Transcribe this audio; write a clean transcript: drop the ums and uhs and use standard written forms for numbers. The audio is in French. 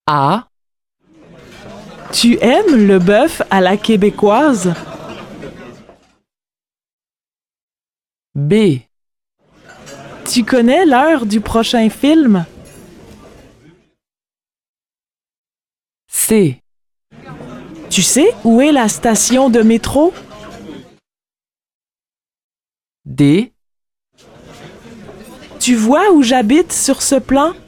A. Tu aimes le bœuf à la québécoise? B. Tu connais l'heure du prochain film? C. Tu sais où est la station de métro? D. Tu vois où j'habite sur ce plan?